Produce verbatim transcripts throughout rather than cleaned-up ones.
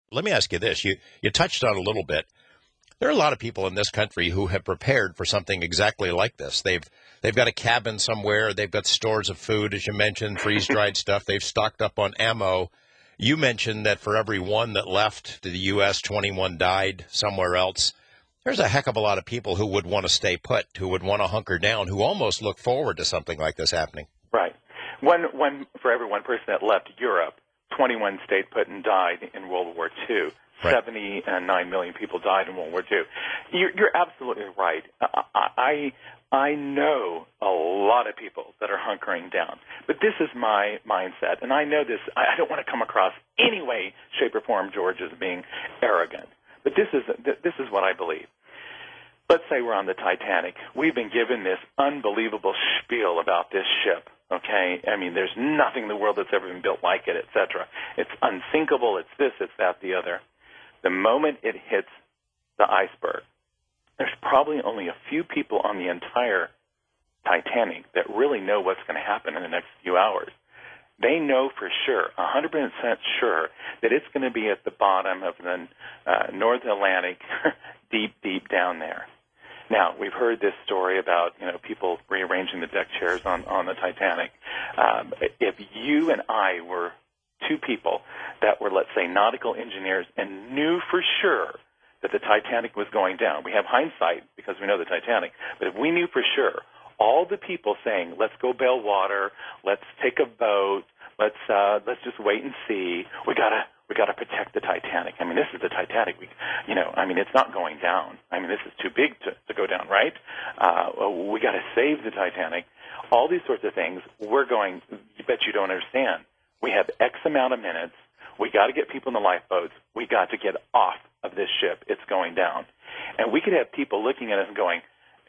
Let me ask you this. You, you touched on a little bit. There are a lot of people in this country who have prepared for something exactly like this. They've they've got a cabin somewhere. They've got stores of food, as you mentioned, freeze-dried stuff. They've stocked up on ammo. You mentioned that for every one that left to the U S, twenty-one died somewhere else. There's a heck of a lot of people who would want to stay put, who would want to hunker down, who almost look forward to something like this happening. Right. One, one for every one person that left Europe, twenty-one stayed put and died in World War Two. Right. seventy-nine million people died in World War Two. You're, you're absolutely right. I, I I know a lot of people that are hunkering down, but this is my mindset, and I know this. I don't want to come across any way, shape, or form, George, as being arrogant, but this is this is what I believe. Let's say we're on the Titanic. We've been given this unbelievable spiel about this ship. Okay, I mean, there's nothing in the world that's ever been built like it, et cetera. It's unsinkable. It's this. It's that. The other. The moment it hits the iceberg, there's probably only a few people on the entire Titanic that really know what's going to happen in the next few hours. They know for sure, one hundred percent sure, that it's going to be at the bottom of the uh, North Atlantic, deep, deep down there. Now, we've heard this story about, you know, people rearranging the deck chairs on, on the Titanic. Um, if you and I were two people that were, let's say, nautical engineers and knew for sure that the Titanic was going down, we have hindsight because we know the Titanic, but if we knew for sure, all the people saying, let's go bail water, let's take a boat, let's uh, let's just wait and see, we gotta we gotta protect the Titanic. I mean, this is the Titanic. We, you know, I mean, it's not going down. I mean, this is too big to, to go down, right? Uh, we gotta save the Titanic. All these sorts of things. We're going. You bet you don't understand. We have X amount of minutes. We got to get people in the lifeboats. We got to get off of this ship. It's going down, and we could have people looking at us and going,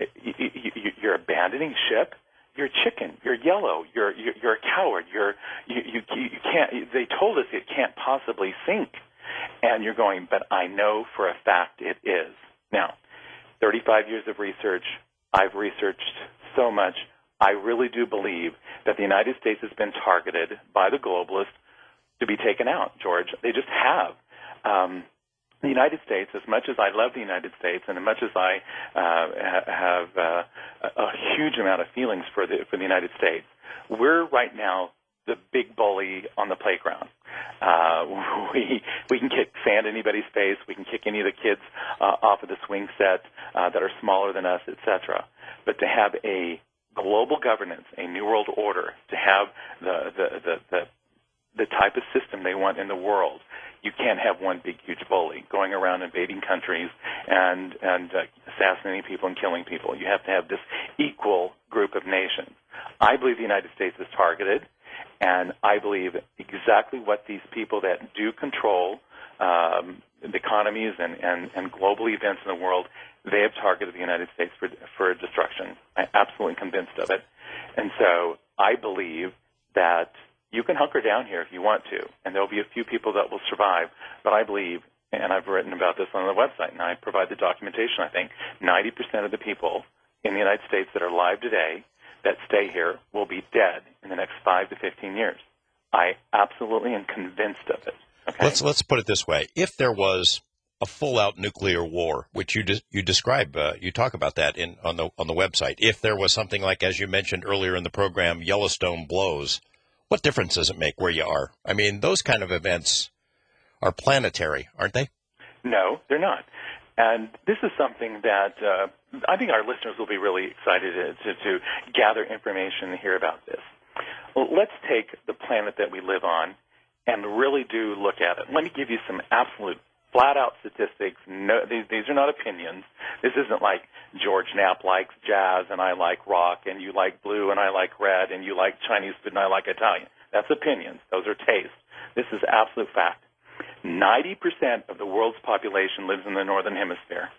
"You're abandoning ship? You're chicken. You're yellow. You're you're, you're a coward. You're you, you you can't. They told us it can't possibly sink." And you're going, "But I know for a fact it is." Now, thirty-five years of research. I've researched so much. I really do believe that the United States has been targeted by the globalists to be taken out, George. They just have. Um, the United States, as much as I love the United States and as much as I uh, have uh, a huge amount of feelings for the, for the United States, we're right now the big bully on the playground. Uh, we we can kick sand in anybody's face. We can kick any of the kids uh, off of the swing set uh, that are smaller than us, et cetera. But to have a global governance, a new world order, to have the the, the, the the type of system they want in the world, you can't have one big, huge bully going around invading countries and and uh, assassinating people and killing people. You have to have this equal group of nations. I believe the United States is targeted, and I believe exactly what these people that do control um, the economies and, and, and global events in the world, they have targeted the United States for, for destruction. I'm absolutely convinced of it. And so I believe that you can hunker down here if you want to, and there will be a few people that will survive. But I believe, and I've written about this on the website, and I provide the documentation, I think, ninety percent of the people in the United States that are alive today that stay here will be dead in the next five to fifteen years. I absolutely am convinced of it. Okay? Let's let's put it this way. If there was a full-out nuclear war, which you de- you describe, uh, you talk about that in on the on the website. If there was something like, as you mentioned earlier in the program, Yellowstone blows, what difference does it make where you are? I mean, those kind of events are planetary, aren't they? No, they're not. And this is something that uh, I think our listeners will be really excited to, to, to gather information and hear about this. Well, let's take the planet that we live on and really do look at it. Let me give you some absolute flat-out statistics. No, these, these are not opinions. This isn't like George Knapp likes jazz and I like rock, and you like blue and I like red, and you like Chinese food and I like Italian. That's opinions. Those are tastes. This is absolute fact. ninety percent of the world's population lives in the northern hemisphere.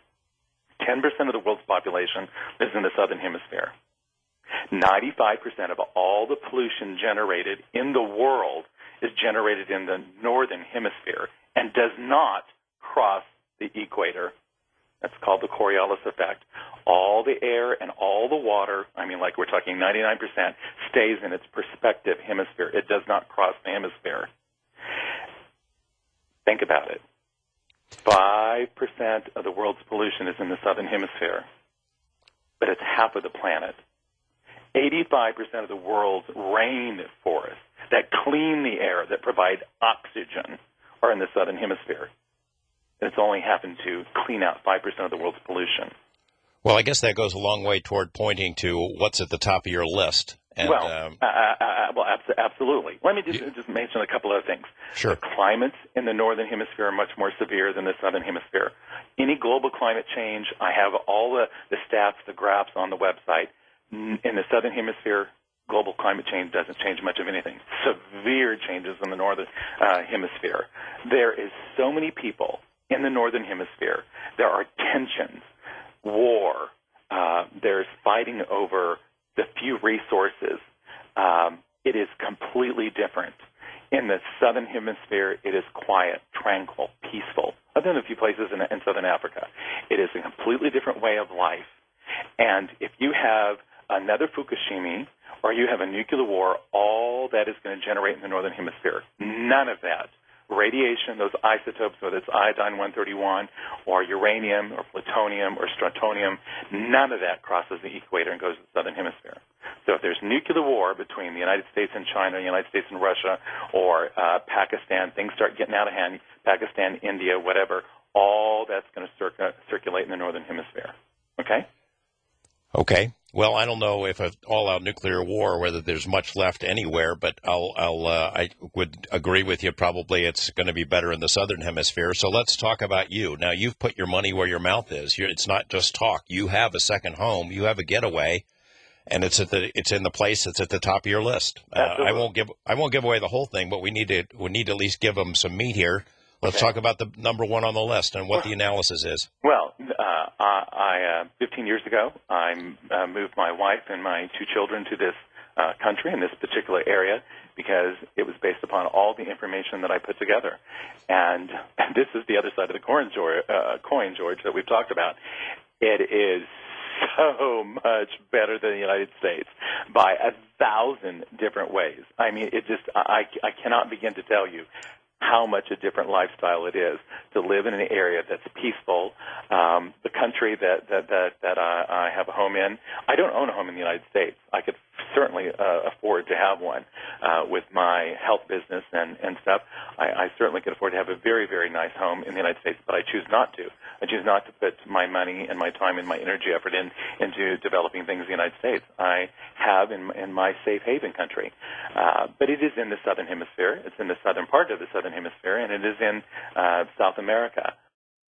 ten percent of the world's population lives in the southern hemisphere. ninety-five percent of all the pollution generated in the world is generated in the northern hemisphere and does not cross the equator. That's called the Coriolis effect. All the air and all the water, I mean, like we're talking ninety-nine percent, stays in its perspective hemisphere. It does not cross the hemisphere. Think about it. five percent of the world's pollution is in the southern hemisphere, but it's half of the planet. eighty-five percent of the world's rainforests that clean the air, that provide oxygen, are in the southern hemisphere. And it's only happened to clean out five percent of the world's pollution. Well, I guess that goes a long way toward pointing to what's at the top of your list. And, well, um, uh, uh, uh, well, abso- absolutely. Let me just, you, just mention a couple of things. Sure. The climates in the northern hemisphere are much more severe than the southern hemisphere. Any global climate change, I have all the, the stats, the graphs on the website. In the southern hemisphere, global climate change doesn't change much of anything. Severe changes in the northern uh, hemisphere. There is so many people in the northern hemisphere. There are tensions, war. Uh, there's fighting over the few resources. Um, it is completely different. In the southern hemisphere, it is quiet, tranquil, peaceful. I've been in a few places in, in southern Africa. It is a completely different way of life. And if you have another Fukushima or you have a nuclear war, all that is going to generate in the northern hemisphere. None of that. Radiation, those isotopes, whether it's iodine one thirty-one or uranium or plutonium or strontium, none of that crosses the equator and goes to the southern hemisphere. So if there's nuclear war between the United States and China, the United States and Russia, or uh, Pakistan, things start getting out of hand, Pakistan, India, whatever, all that's going to circ- circulate in the northern hemisphere. Okay? Okay. Well, I don't know if an all-out nuclear war, whether there's much left anywhere, but I'll, I'll, uh, I would agree with you. Probably it's going to be better in the southern hemisphere. So let's talk about you. Now, you've put your money where your mouth is. You're, it's not just talk. You have a second home. You have a getaway, and it's at the, it's in the place that's at the top of your list. Uh, I won't give, I won't give away the whole thing, but we need to, we need to at least give them some meat here. Let's okay. talk about the number one on the list and what well, the analysis is. Well, uh, I, uh, fifteen years ago, I uh, moved my wife and my two children to this uh, country in this particular area because it was based upon all the information that I put together. And, and this is the other side of the coin, George, uh, coin, George, that we've talked about. It is so much better than the United States by a thousand different ways. I mean, it just, I, I cannot begin to tell you how much a different lifestyle it is to live in an area that's peaceful. Um, the country that that that, that I, I have a home in, I don't own a home in the United States. I could certainly uh, afford to have one uh, with my health business and, and stuff. I, I certainly could afford to have a very, very nice home in the United States, but I choose not to. I choose not to put my money and my time and my energy effort in into developing things in the United States. I have in, in my safe haven country. Uh, but it is in the southern hemisphere. It's in the southern part of the southern hemisphere, and it is in uh, South America.